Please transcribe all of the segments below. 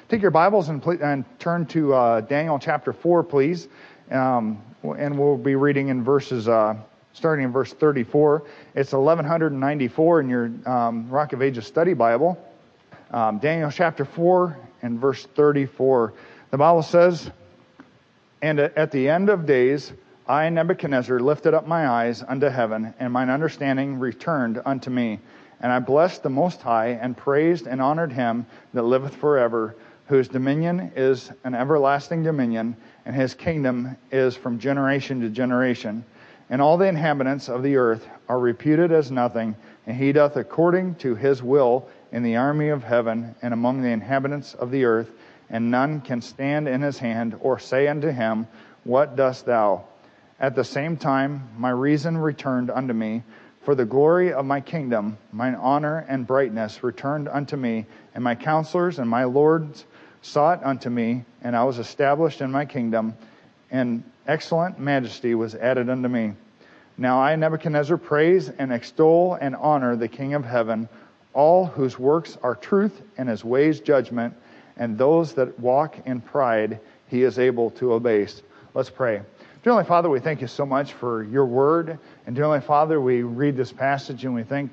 Take your Bibles and turn to Daniel chapter 4, please. And we'll be reading in verses, starting in verse 34. It's 1194 in your Rock of Ages study Bible. Daniel chapter 4 and verse 34. The Bible says, "And at the end of days, I, Nebuchadnezzar, lifted up my eyes unto heaven, and mine understanding returned unto me. And I blessed the Most High, and praised and honored him that liveth forever, whose dominion is an everlasting dominion, and his kingdom is from generation to generation. And all the inhabitants of the earth are reputed as nothing, and he doth according to his will in the army of heaven and among the inhabitants of the earth, and none can stand in his hand, or say unto him, What dost thou? At the same time my reason returned unto me, for the glory of my kingdom, mine honor and brightness returned unto me, and my counselors and my lords sought unto me, and I was established in my kingdom, and excellent majesty was added unto me. Now I, Nebuchadnezzar, praise and extol and honor the King of heaven, all whose works are truth and his ways judgment, and those that walk in pride he is able to abase." Let's pray. Dear Heavenly Father, we thank you so much for your word. And dear Heavenly Father, we read this passage and we think,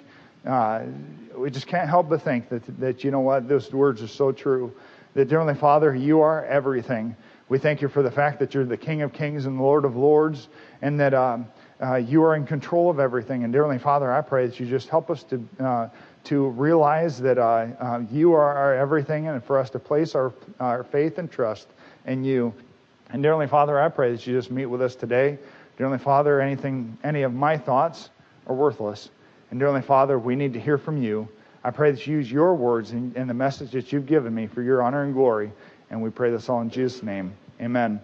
we just can't help but think that you know what, those words are so true. That, dear Heavenly Father, you are everything. We thank you for the fact that you're the King of kings and the Lord of lords, and that you are in control of everything. And dear Heavenly Father, I pray that you just help us to realize that you are our everything, and for us to place our faith and trust in you. And dear Heavenly Father, I pray that you just meet with us today. Dear Heavenly Father, any of my thoughts are worthless. And dear Heavenly Father, we need to hear from you. I pray that you use your words and the message that you've given me for your honor and glory. And we pray this all in Jesus' name. Amen.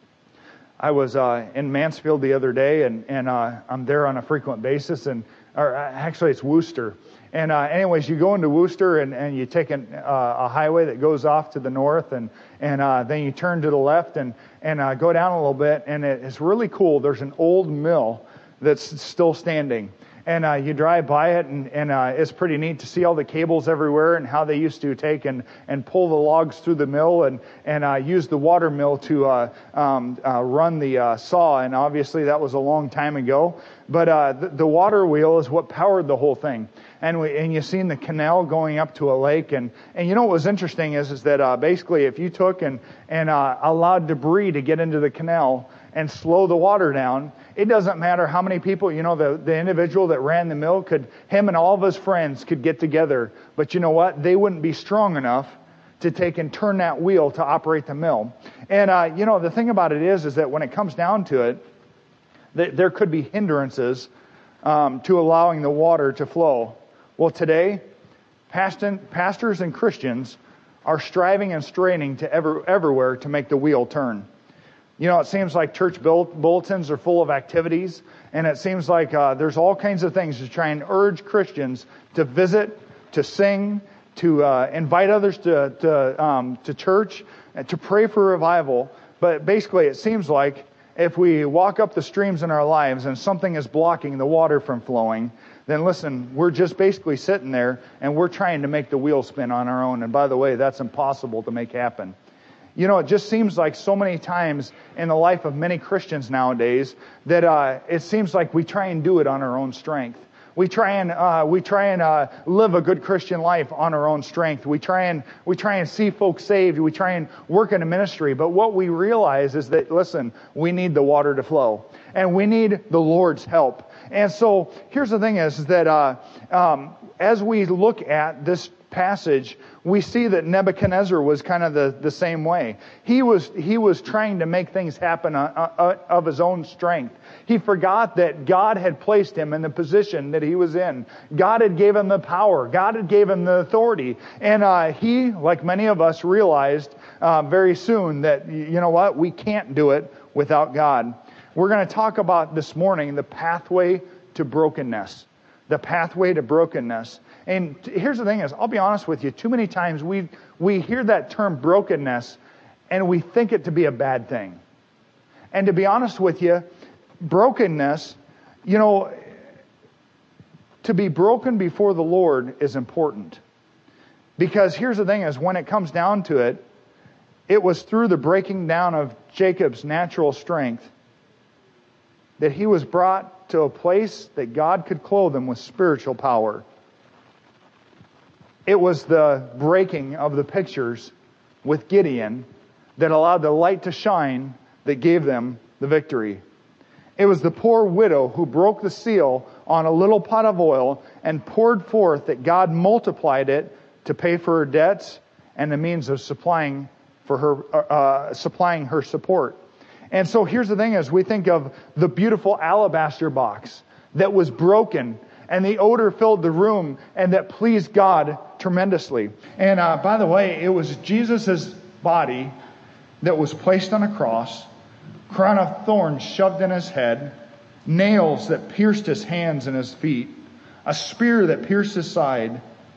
I was in Mansfield the other day, and I'm there on a frequent basis. Actually, it's Worcester. And anyways, you go into Worcester and you take a highway that goes off to the north, and then you turn to the left and go down a little bit, and it's really cool. There's an old mill that's still standing. And you drive by it, and it's pretty neat to see all the cables everywhere and how they used to take and pull the logs through the mill and use the water mill to run the saw. And obviously that was a long time ago. But the water wheel is what powered the whole thing. And you've seen the canal going up to a lake. And you know what was interesting is that basically if you took and allowed debris to get into the canal and slow the water down, it doesn't matter how many people, the individual that ran the mill him and all of his friends could get together. But you know what? They wouldn't be strong enough to take and turn that wheel to operate the mill. And, the thing about it is that when it comes down to it, there could be hindrances to allowing the water to flow. Well, today, pastors and Christians are striving and straining to everywhere to make the wheel turn. It seems like church bulletins are full of activities, and it seems like there's all kinds of things to try and urge Christians to visit, to sing, to invite others to church, and to pray for revival. But basically, it seems like if we walk up the streams in our lives and something is blocking the water from flowing, then listen, we're just basically sitting there and we're trying to make the wheel spin on our own. And by the way, that's impossible to make happen. It just seems like so many times in the life of many Christians nowadays that it seems like we try and do it on our own strength. We try and live a good Christian life on our own strength. We try and see folks saved. We try and work in a ministry. But what we realize is that, listen, we need the water to flow, and we need the Lord's help. And so here's the thing: is that as we look at this passage, we see that Nebuchadnezzar was kind of the same way. He was trying to make things happen of his own strength. He forgot that God had placed him in the position that he was in. God had gave him the power. God had gave him the authority. And he, like many of us, realized very soon that, you know what, we can't do it without God. We're going to talk about this morning the pathway to brokenness. The pathway to brokenness. And here's the thing is, I'll be honest with you, too many times we hear that term brokenness and we think it to be a bad thing. And to be honest with you, brokenness, to be broken before the Lord is important. Because here's the thing is, when it comes down to it, it was through the breaking down of Jacob's natural strength that he was brought to a place that God could clothe him with spiritual power. It was the breaking of the pictures with Gideon that allowed the light to shine that gave them the victory. It was the poor widow who broke the seal on a little pot of oil and poured forth that God multiplied it to pay for her debts and the means of supplying her support. And so here's the thing: as we think of the beautiful alabaster box that was broken and the odor filled the room and that pleased God tremendously. And by the way, it was Jesus' body that was placed on a cross, crown of thorns shoved in his head, nails that pierced his hands and his feet, a spear that pierced his side,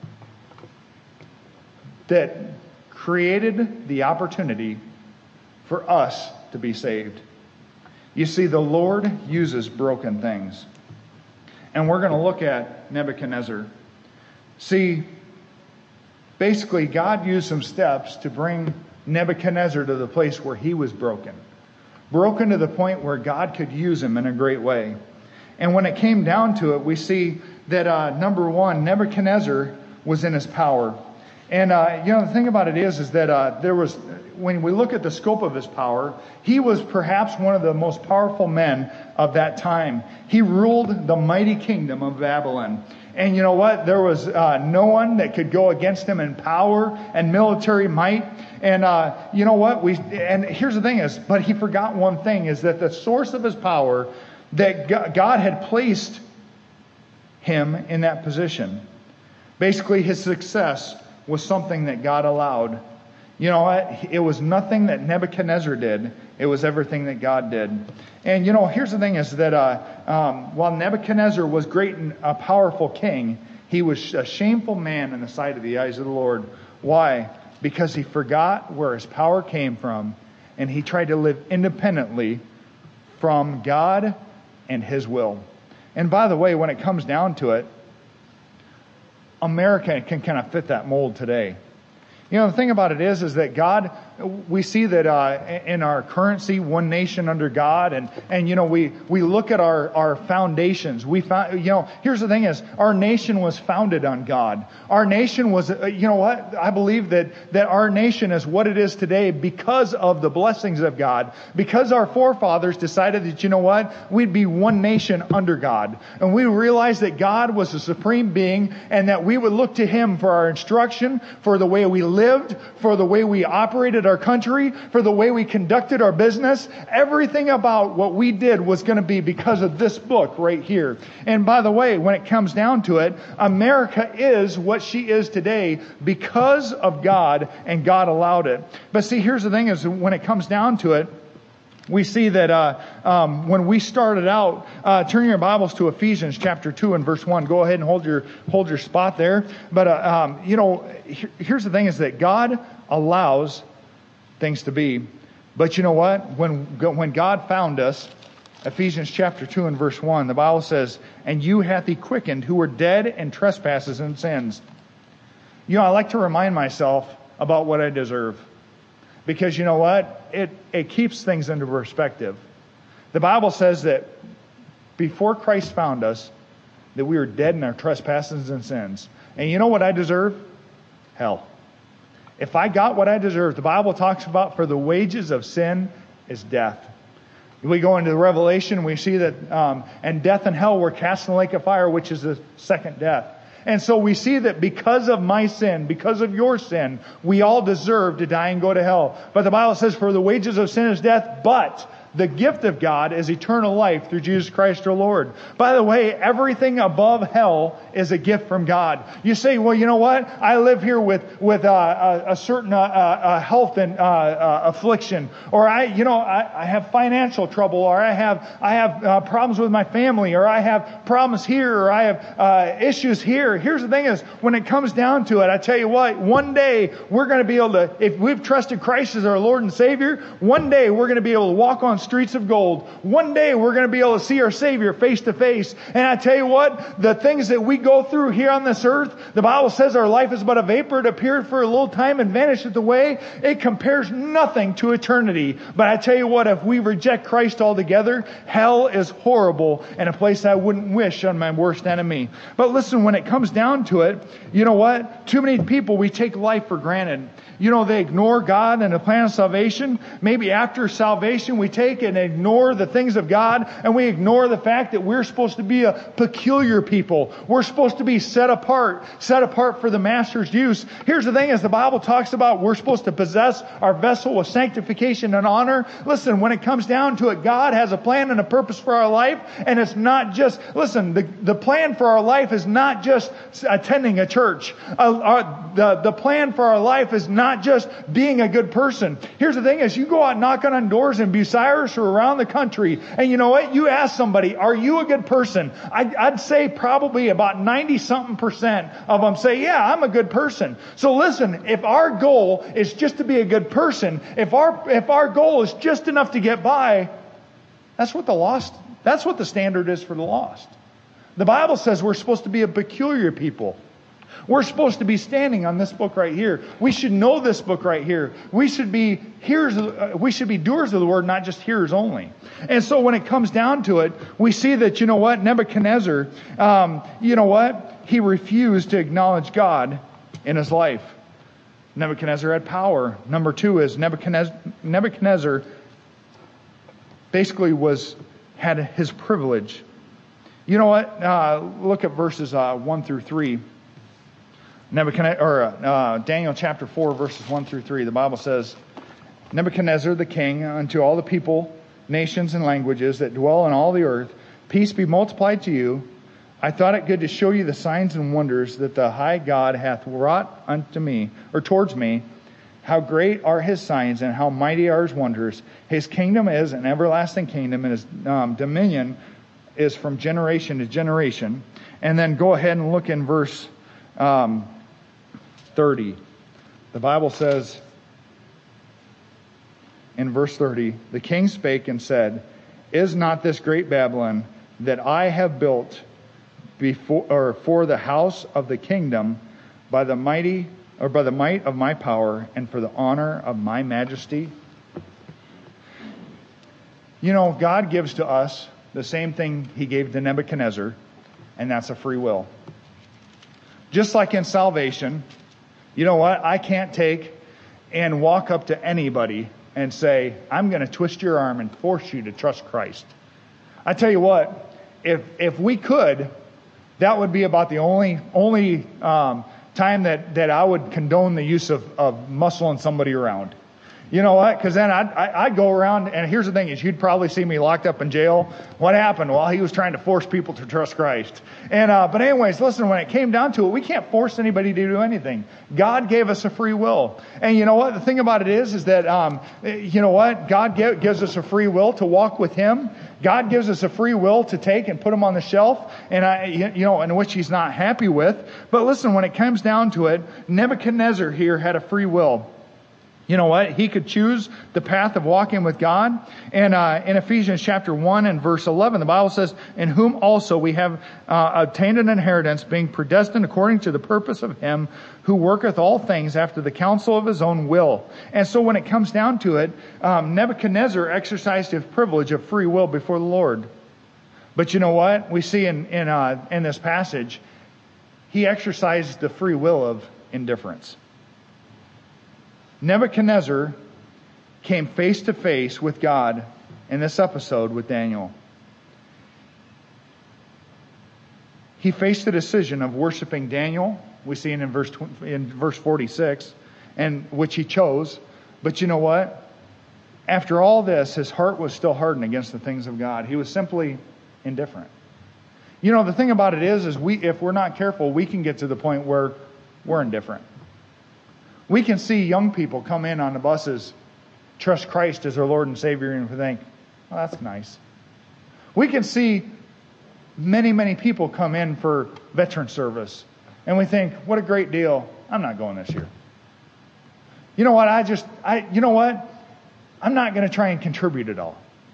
that created the opportunity for us to be saved. You see, the Lord uses broken things. And we're going to look at Nebuchadnezzar. See, basically, God used some steps to bring Nebuchadnezzar to the place where he was broken. Broken to the point where God could use him in a great way. And when it came down to it, we see that, number one, Nebuchadnezzar was in his power. And, the thing about it is that there was, when we look at the scope of his power, he was perhaps one of the most powerful men of that time. He ruled the mighty kingdom of Babylon. And you know what? There was no one that could go against him in power and military might. And you know what? And here's the thing is, but he forgot one thing, is that the source of his power, that God had placed him in that position. Basically, his success was something that God allowed. You know what? It was nothing that Nebuchadnezzar did. It was everything that God did. And here's the thing is that while Nebuchadnezzar was great and a powerful king, he was a shameful man in the sight of the eyes of the Lord. Why? Because he forgot where his power came from, and he tried to live independently from God and his will. And by the way, when it comes down to it, America can kind of fit that mold today. The thing about it is that God, we see that in our currency, one nation under God, and we look at our foundations. We found, here's the thing is, our nation was founded on God. Our nation was, I believe that our nation is what it is today because of the blessings of God. Because our forefathers decided that, we'd be one nation under God. And we realized that God was the supreme being and that we would look to Him for our instruction, for the way we lived, for the way we operated our country, for the way we conducted our business. Everything about what we did was going to be because of this book right here. And by the way, when it comes down to it, America is what she is today because of God, and God allowed it. But see, here's the thing is, when it comes down to it, we see that when we started out, turn your Bibles to Ephesians chapter 2 and verse 1. Go ahead and hold your spot there. But, here's the thing is that God allows things to be. But you know what? When God found us, Ephesians chapter 2 and verse 1, the Bible says, "And you hath He quickened who were dead in trespasses and sins." I like to remind myself about what I deserve. Because you know what? It keeps things into perspective. The Bible says that before Christ found us, that we were dead in our trespasses and sins. And you know what I deserve? Hell. If I got what I deserve, the Bible talks about for the wages of sin is death. We go into the Revelation, we see that, and death and hell were cast in the lake of fire, which is the second death. And so we see that because of my sin, because of your sin, we all deserve to die and go to hell. But the Bible says, for the wages of sin is death, but the gift of God is eternal life through Jesus Christ our Lord. By the way, everything above hell is a gift from God. You say, well, you know what? I live here with a certain health and affliction, or I have financial trouble, or I have problems with my family, or I have problems here, or I have issues here. Here's the thing is, when it comes down to it, I tell you what, one day we're going to be able to, if we've trusted Christ as our Lord and Savior, one day we're going to be able to walk on streets of gold. One day we're going to be able to see our Savior face to face. And I tell you what, the things that we go through here on this earth, the Bible says our life is but a vapor. It appeared for a little time and vanisheth away. It compares nothing to eternity. But I tell you what, if we reject Christ altogether, hell is horrible and a place I wouldn't wish on my worst enemy. But listen, when it comes down to it, you know what? Too many people, we take life for granted. You know, they ignore God and the plan of salvation. Maybe after salvation, we take and ignore the things of God, and we ignore the fact that we're supposed to be a peculiar people. We're supposed to be set apart for the Master's use. Here's the thing, as the Bible talks about, we're supposed to possess our vessel with sanctification and honor. Listen, when it comes down to it, God has a plan and a purpose for our life, and it's not just, listen, the plan for our life is not just attending a church. The plan for our life is not just being a good person. Here's the thing, is you go out knocking on doors in Bucyrus or around the country, and you know what? You ask somebody, are you a good person? I'd say probably about 90-something% of them say, yeah, I'm a good person. So listen, if our goal is just to be a good person, if our goal is just enough to get by, that's what the standard is for the lost. The Bible says we're supposed to be a peculiar people. We're supposed to be standing on this book right here. We should know this book right here. We should be doers of the word, not just hearers only. And so when it comes down to it, we see that, you know what, Nebuchadnezzar, he refused to acknowledge God in his life. Nebuchadnezzar had power. Number 2 is Nebuchadnezzar basically had his privilege. You know what? Look at verses 1 through 3. Daniel chapter 4, verses 1 through 3. The Bible says, Nebuchadnezzar the king, unto all the people, nations, and languages that dwell on all the earth, peace be multiplied to you. I thought it good to show you the signs and wonders that the high God hath wrought unto me, or towards me. How great are his signs, and how mighty are his wonders. His kingdom is an everlasting kingdom, and his dominion is from generation to generation. And then go ahead and look in verse 30. The Bible says in verse 30, the king spake and said, is not this great Babylon that I have built for the house of the kingdom by the might of my power and for the honor of my majesty? You know, God gives to us the same thing he gave to Nebuchadnezzar, and that's a free will. Just like in salvation, you know what? I can't take and walk up to anybody and say, I'm going to twist your arm and force you to trust Christ. I tell you what, if we could, that would be about the only time that I would condone the use of muscling somebody around. You know what? Because then I'd go around, and here's the thing, is you'd probably see me locked up in jail. What happened? Well, he was trying to force people to trust Christ. But anyways, listen, when it came down to it, we can't force anybody to do anything. God gave us a free will. And you know what? The thing about it is that, you know what? God gives us a free will to walk with him. God gives us a free will to take and put him on the shelf, in which he's not happy with. But listen, when it comes down to it, Nebuchadnezzar here had a free will. You know what? He could choose the path of walking with God. And in Ephesians chapter 1 and verse 11, the Bible says, in whom also we have obtained an inheritance, being predestined according to the purpose of him who worketh all things after the counsel of his own will. And so when it comes down to it, Nebuchadnezzar exercised his privilege of free will before the Lord. But you know what? We see in this passage, he exercised the free will of indifference. Nebuchadnezzar came face to face with God in this episode with Daniel. He faced the decision of worshiping Daniel. We see it in verse 46, and which he chose. But you know what? After all this, his heart was still hardened against the things of God. He was simply indifferent. You know, the thing about it is if we're not careful, we can get to the point where we're indifferent. We can see young people come in on the buses, trust Christ as their Lord and Savior, and think, well, that's nice. We can see many, many people come in for veteran service, and we think, what a great deal. I'm not going this year. You know what? I'm not going to try and contribute at all.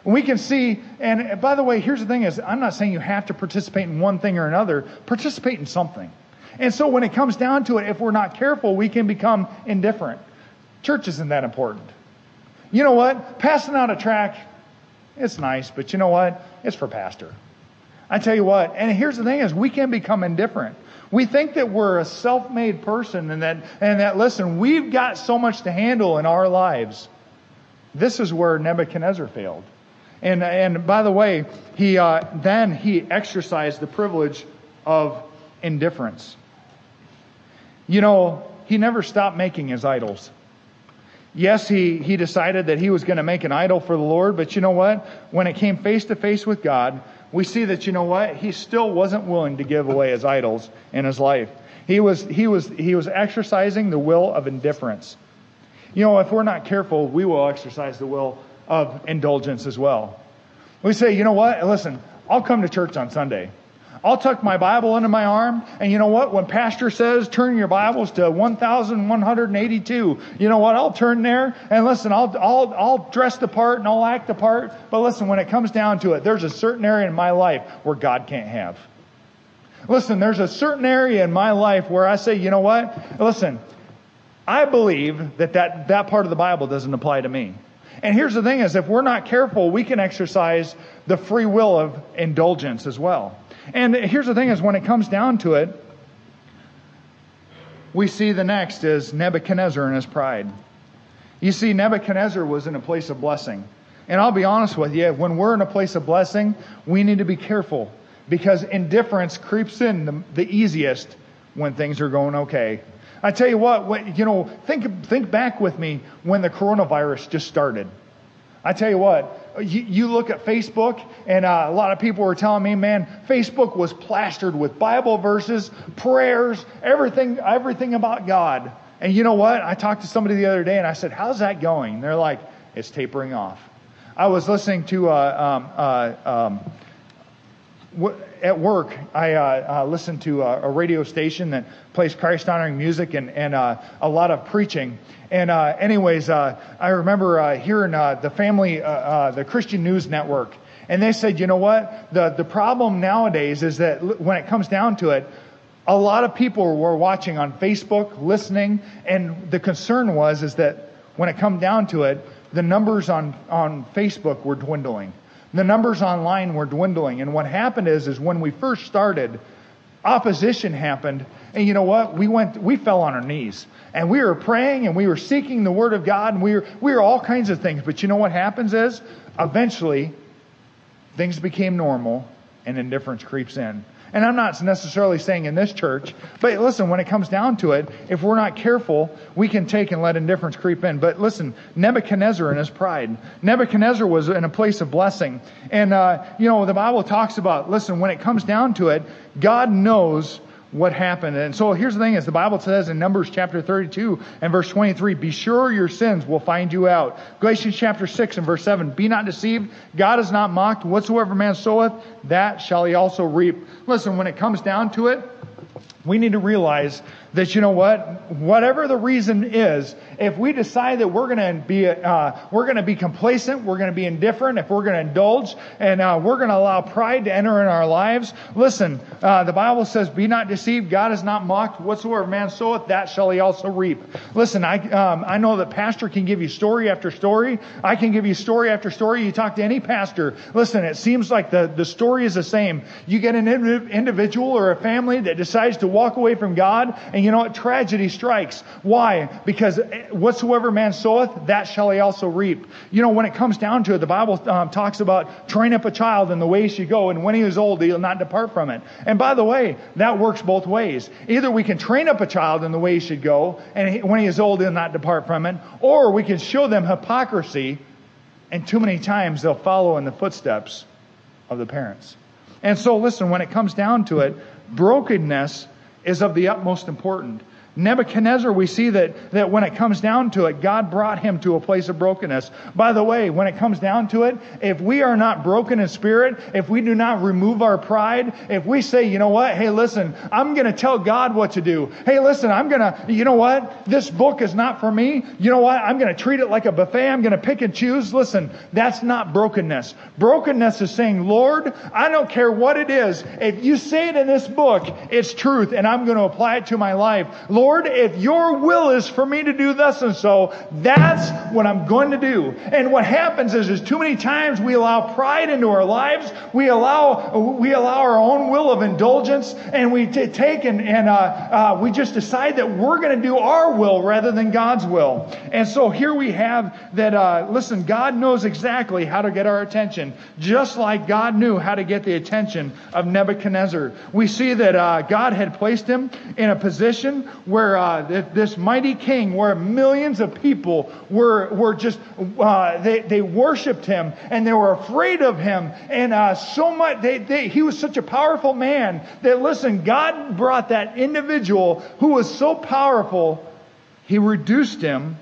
We can see, and by the way, here's the thing is, I'm not saying you have to participate in one thing or another. Participate in something. And so when it comes down to it, if we're not careful, we can become indifferent. Church isn't that important. You know what? Passing out a tract, it's nice, but you know what? It's for pastor. I tell you what, and here's the thing is, we can become indifferent. We think that we're a self-made person and that listen, we've got so much to handle in our lives. This is where Nebuchadnezzar failed. And by the way, he exercised the privilege of indifference. You know, he never stopped making his idols. Yes, he decided that he was going to make an idol for the Lord, but you know what? When it came face to face with God, we see that, you know what? He still wasn't willing to give away his idols in his life. He was exercising the will of indifference. You know, if we're not careful, we will exercise the will of indulgence as well. We say, you know what? Listen, I'll come to church on Sunday. I'll tuck my Bible under my arm, and you know what? When pastor says, turn your Bibles to 1,182, you know what? I'll turn there, and listen, I'll dress the part and I'll act the part. But listen, when it comes down to it, there's a certain area in my life where God can't have. Listen, there's a certain area in my life where I say, you know what? Listen, I believe that part of the Bible doesn't apply to me. And here's the thing is, if we're not careful, we can exercise the free will of indulgence as well. And here's the thing is, when it comes down to it, we see the next is Nebuchadnezzar and his pride. You see, Nebuchadnezzar was in a place of blessing. And I'll be honest with you, when we're in a place of blessing, we need to be careful, because indifference creeps in the easiest when things are going okay. I tell you what, you know, think back with me when the coronavirus just started. I tell you what, you look at Facebook, and a lot of people were telling me, man, Facebook was plastered with Bible verses, prayers, everything about God. And you know what? I talked to somebody the other day, and I said, how's that going? And they're like, it's tapering off. I was listening to at work, I listened to a radio station that plays Christ-honoring music and a lot of preaching. And anyways, I remember hearing the Christian News Network. And they said, you know what? The problem nowadays is that when it comes down to it, a lot of people were watching on Facebook, listening, and the concern is that when it come down to it, the numbers on Facebook were dwindling. The numbers online were dwindling. And what happened is when we first started, opposition happened. And you know what? We fell on our knees. And we were praying and we were seeking the Word of God. And we were all kinds of things. But you know what happens is, eventually, things became normal and indifference creeps in. And I'm not necessarily saying in this church, but listen, when it comes down to it, if we're not careful, we can take and let indifference creep in. But listen, Nebuchadnezzar and his pride. Nebuchadnezzar was in a place of blessing. And, the Bible talks about, listen, when it comes down to it, God knows what happened. And so here's the thing is, the Bible says in Numbers chapter 32 and verse 23, be sure your sins will find you out. Galatians chapter 6 and verse 7, be not deceived. God is not mocked. Whatsoever man soweth, that shall he also reap. Listen, when it comes down to it, we need to realize that, you know what? Whatever the reason is, if we decide that we're going to be complacent, we're going to be indifferent, if we're going to indulge, and we're going to allow pride to enter in our lives, listen, the Bible says, be not deceived, God is not mocked. Whatsoever man soweth, that shall he also reap. Listen, I know that pastor can give you story after story. I can give you story after story. You talk to any pastor, listen, it seems like the story is the same. You get an individual or a family that decides to walk away from God, and you know what? Tragedy strikes. Why? Because whatsoever man soweth, that shall he also reap. You know, when it comes down to it, the Bible talks about train up a child in the way he should go, and when he is old, he'll not depart from it. And by the way, that works both ways. Either we can train up a child in the way he should go, and when he is old, he'll not depart from it, or we can show them hypocrisy, and too many times they'll follow in the footsteps of the parents. And so listen, when it comes down to it, brokenness is of the utmost importance. Nebuchadnezzar, we see that when it comes down to it, God brought him to a place of brokenness. By the way, when it comes down to it, if we are not broken in spirit, if we do not remove our pride, if we say, you know what, hey, listen, I'm going to tell God what to do. Hey, listen, you know what, this book is not for me. You know what, I'm going to treat it like a buffet. I'm going to pick and choose. Listen, that's not brokenness. Brokenness is saying, Lord, I don't care what it is. If you say it in this book, it's truth, and I'm going to apply it to my life. Lord, if your will is for me to do thus and so, that's what I'm going to do. And what happens is too many times we allow pride into our lives. We allow our own will of indulgence, and we take and we just decide that we're going to do our will rather than God's will. And so here we have that, listen, God knows exactly how to get our attention, just like God knew how to get the attention of Nebuchadnezzar. We see that God had placed him in a position where this mighty king, where millions of people were just, they worshipped him, and they were afraid of him, and so much, he was such a powerful man that, listen, God brought that individual who was so powerful, he reduced him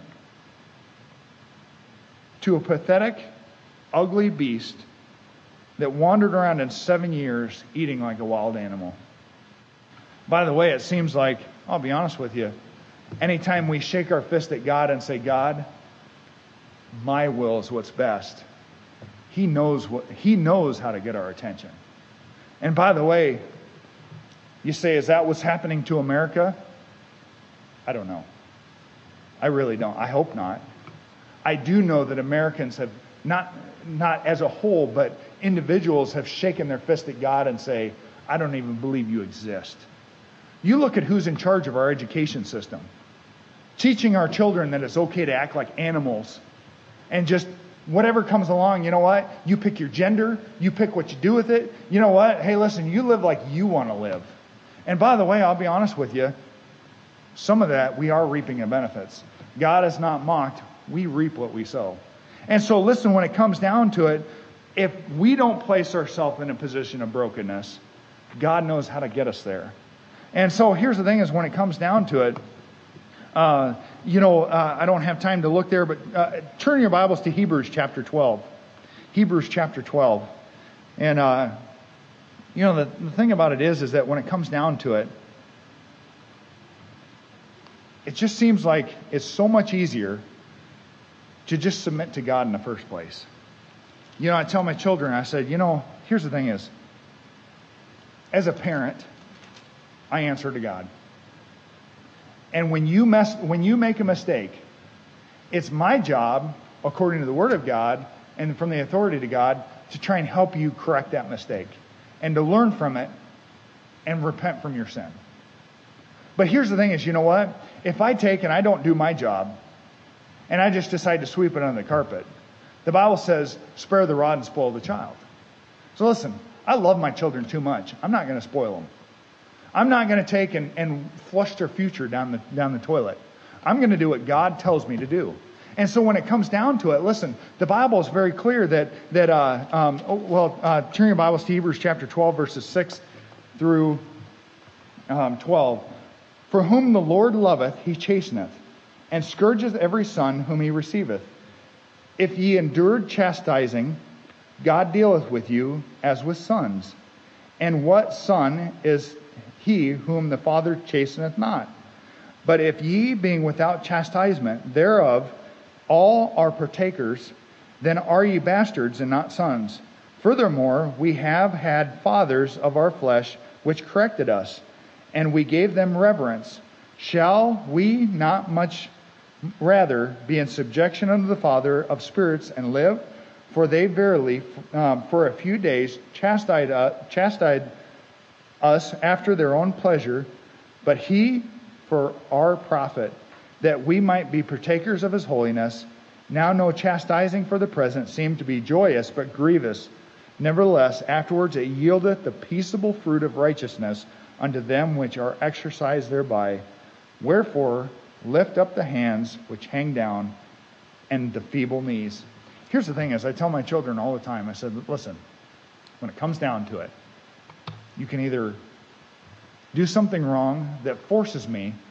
to a pathetic, ugly beast that wandered around in 7 years eating like a wild animal. By the way, it seems like, I'll be honest with you, anytime we shake our fist at God and say, God, my will is what's best, He knows how to get our attention. And by the way, you say, is that what's happening to America? I don't know. I really don't. I hope not. I do know that Americans have, not as a whole, but individuals have shaken their fist at God and say, I don't even believe you exist. You look at who's in charge of our education system. Teaching our children that it's okay to act like animals. And just whatever comes along, you know what? You pick your gender. You pick what you do with it. You know what? Hey, listen, you live like you want to live. And by the way, I'll be honest with you. Some of that, we are reaping the benefits. God is not mocked. We reap what we sow. And so listen, when it comes down to it, if we don't place ourselves in a position of brokenness, God knows how to get us there. And so here's the thing is, when it comes down to it, I don't have time to look there, but turn your Bibles to Hebrews chapter 12. Hebrews chapter 12. And, the thing about it is that when it comes down to it, it just seems like it's so much easier to just submit to God in the first place. I tell my children, I said, here's the thing is, as a parent, I answer to God. And when you make a mistake, it's my job, according to the Word of God and from the authority of God, to try and help you correct that mistake and to learn from it and repent from your sin. But here's the thing is, you know what? If I take and I don't do my job and I just decide to sweep it under the carpet, the Bible says, spare the rod and spoil the child. So listen, I love my children too much. I'm not going to spoil them. I'm not going to take and flush their future down the toilet. I'm going to do what God tells me to do. And so when it comes down to it, listen, the Bible is very clear that turn your Bibles to Hebrews chapter 12, verses 6 through 12. For whom the Lord loveth, He chasteneth, and scourgeth every son whom He receiveth. If ye endured chastising, God dealeth with you as with sons. And what son is he whom the Father chasteneth not? But if ye, being without chastisement thereof, all are partakers, then are ye bastards and not sons. Furthermore, we have had fathers of our flesh which corrected us, and we gave them reverence. Shall we not much rather be in subjection unto the Father of spirits and live? For they verily, for a few days, chastised us after their own pleasure, but He for our profit, that we might be partakers of His holiness. Now no chastising for the present seemed to be joyous, but grievous. Nevertheless, afterwards it yieldeth the peaceable fruit of righteousness unto them which are exercised thereby. Wherefore, lift up the hands which hang down, and the feeble knees. Here's the thing is, I tell my children all the time, I said, listen, when it comes down to it, you can either do something wrong that forces me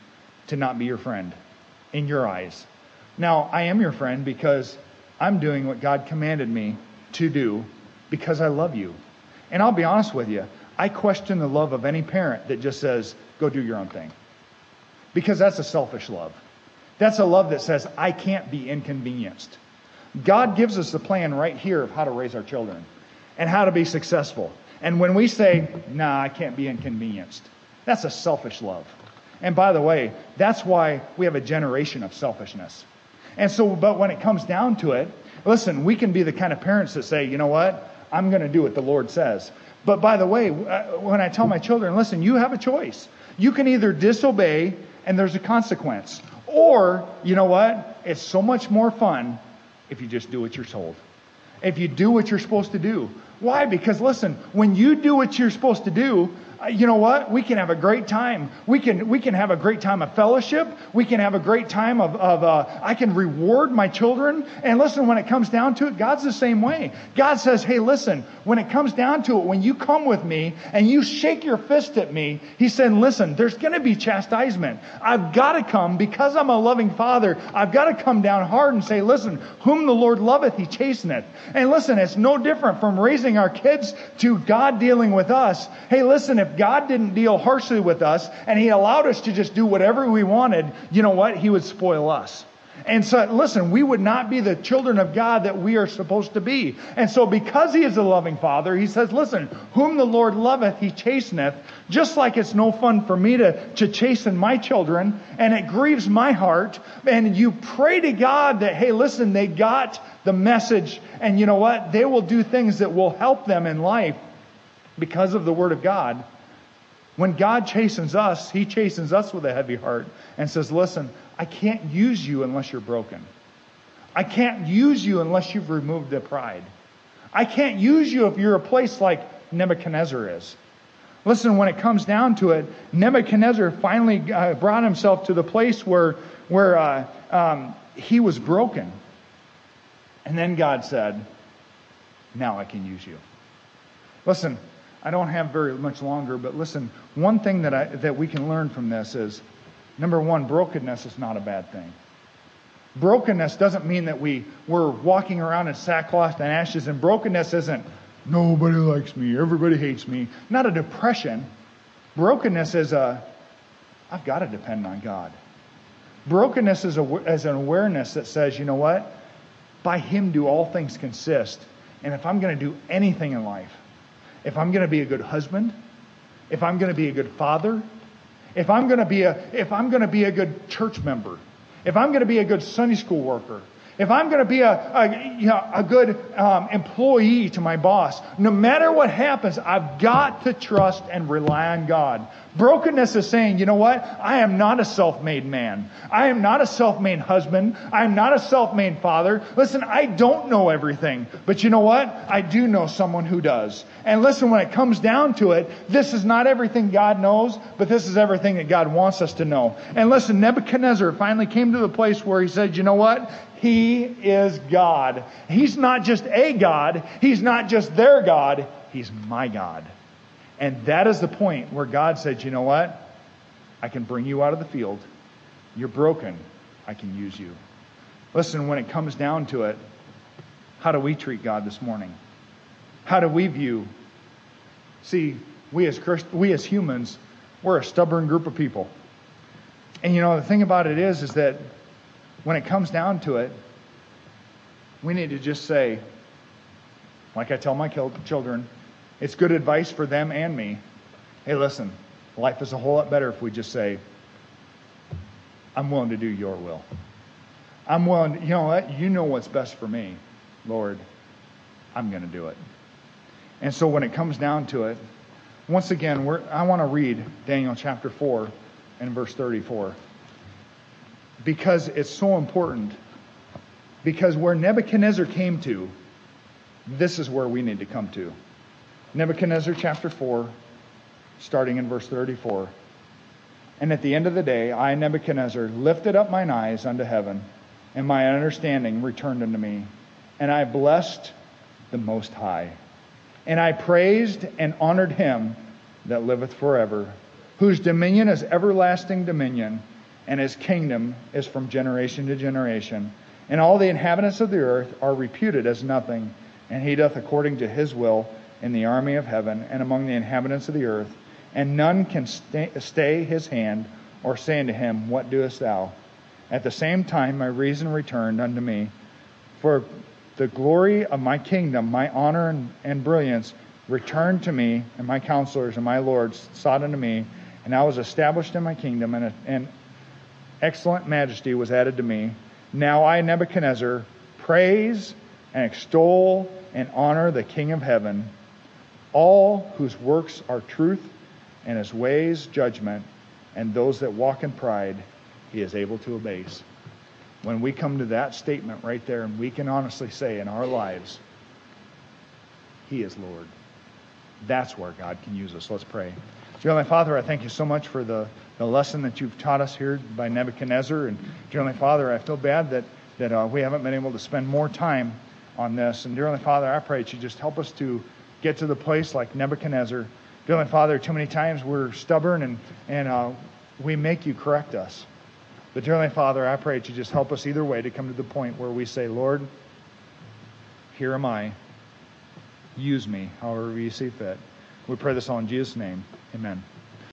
to not be your friend in your eyes. Now, I am your friend because I'm doing what God commanded me to do because I love you. And I'll be honest with you, I question the love of any parent that just says, go do your own thing. Because that's a selfish love. That's a love that says, I can't be inconvenienced. God gives us the plan right here of how to raise our children and how to be successful. And when we say, nah, I can't be inconvenienced, that's a selfish love. And by the way, that's why we have a generation of selfishness. And so, but when it comes down to it, listen, we can be the kind of parents that say, you know what, I'm going to do what the Lord says. But by the way, when I tell my children, listen, you have a choice. You can either disobey and there's a consequence. Or, you know what, it's so much more fun if you just do what you're told. If you do what you're supposed to do. Why? Because listen, when you do what you're supposed to do, you know what? We can have a great time. We can have a great time of fellowship. We can have a great time of I can reward my children. And listen, when it comes down to it, God's the same way. God says, hey, listen, when it comes down to it, when you come with me and you shake your fist at me, He said, listen, there's going to be chastisement. I've got to come because I'm a loving Father. I've got to come down hard and say, listen, whom the Lord loveth, He chasteneth. And listen, it's no different from raising our kids to God dealing with us. Hey, listen, if God didn't deal harshly with us and He allowed us to just do whatever we wanted, you know what? He would spoil us. And so, listen, we would not be the children of God that we are supposed to be. And so because He is a loving Father, He says, listen, whom the Lord loveth, He chasteneth. Just like it's no fun for me to chasten my children, and it grieves my heart. And you pray to God that, hey, listen, they got the message. And you know what? They will do things that will help them in life because of the Word of God. When God chastens us, He chastens us with a heavy heart and says, listen, I can't use you unless you're broken. I can't use you unless you've removed the pride. I can't use you if you're a place like Nebuchadnezzar is. Listen, when it comes down to it, Nebuchadnezzar finally brought himself to the place where he was broken. And then God said, now I can use you. Listen, I don't have very much longer, but listen, one thing that we can learn from this is, number one, brokenness is not a bad thing. Brokenness doesn't mean that we're walking around in sackcloth and ashes, and brokenness isn't, nobody likes me, everybody hates me. Not a depression. Brokenness is I've got to depend on God. Brokenness is an awareness that says, you know what? By Him do all things consist. And if I'm going to do anything in life, if I'm going to be a good husband, if I'm going to be a good father, if I'm going to be a good church member, if I'm going to be a good Sunday school worker, if I'm going to be a good employee to my boss, no matter what happens, I've got to trust and rely on God. Brokenness is saying, you know what? I am not a self-made man. I am not a self-made husband. I am not a self-made father. Listen, I don't know everything. But you know what? I do know someone who does. And listen, when it comes down to it, this is not everything God knows, but this is everything that God wants us to know. And listen, Nebuchadnezzar finally came to the place where he said, you know what? He is God. He's not just a God. He's not just their God. He's my God. And that is the point where God said, you know what? I can bring you out of the field. You're broken. I can use you. Listen, when it comes down to it, how do we treat God this morning? How do we view? See, we as humans, we're a stubborn group of people. And you know, the thing about it is that when it comes down to it, we need to just say, like I tell my children, it's good advice for them and me. Hey, listen, life is a whole lot better if we just say, I'm willing to do your will. I'm willing, you know what? You know what's best for me, Lord. I'm going to do it. And so when it comes down to it, once again, I want to read Daniel chapter 4 and verse 34. Because it's so important. Because where Nebuchadnezzar came to, this is where we need to come to. Nebuchadnezzar chapter 4, starting in verse 34. And at the end of the day, I, Nebuchadnezzar, lifted up mine eyes unto heaven, and my understanding returned unto me. And I blessed the Most High. And I praised and honored Him that liveth forever, whose dominion is everlasting dominion. and his kingdom is from generation to generation. And all the inhabitants of the earth are reputed as nothing, and he doth according to his will in the army of heaven and among the inhabitants of the earth. And none can stay his hand or say unto him, What doest thou? At the same time my reason returned unto me. For the glory of my kingdom, my honor and brilliance returned to me, and my counselors and my lords sought unto me, and I was established in my kingdom, and excellent majesty was added to me. Now I, Nebuchadnezzar, praise and extol and honor the King of heaven, all whose works are truth, and his ways judgment, and those that walk in pride he is able to abase. When we come to that statement right there, and we can honestly say in our lives, he is Lord. That's where God can use us. Let's pray. Dear Heavenly Father, I thank you so much for the lesson that you've taught us here by Nebuchadnezzar. And dear Heavenly Father, I feel bad that we haven't been able to spend more time on this. And dear Heavenly Father, I pray that you just help us to get to the place like Nebuchadnezzar. Dear Heavenly Father, too many times we're stubborn and we make you correct us. But dear Heavenly Father, I pray that you just help us either way to come to the point where we say, Lord, here am I. Use me however you see fit. We pray this all in Jesus' name. Amen.